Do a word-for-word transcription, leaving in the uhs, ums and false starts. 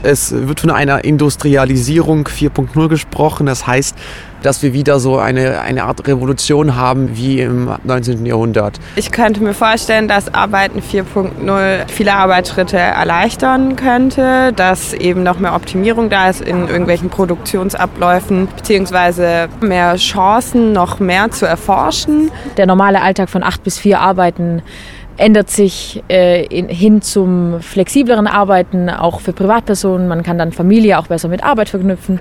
Es wird von einer Industrialisierung vier Punkt null gesprochen. Das heißt, dass wir wieder so eine, eine Art Revolution haben wie im neunzehnten Jahrhundert. Ich könnte mir vorstellen, dass Arbeiten vier Punkt null viele Arbeitsschritte erleichtern könnte, dass eben noch mehr Optimierung da ist in irgendwelchen Produktionsabläufen, beziehungsweise mehr Chancen, noch mehr zu erforschen. Der normale Alltag von acht bis vier Arbeiten ändert sich äh, in, hin zum flexibleren Arbeiten, auch für Privatpersonen. Man kann dann Familie auch besser mit Arbeit verknüpfen.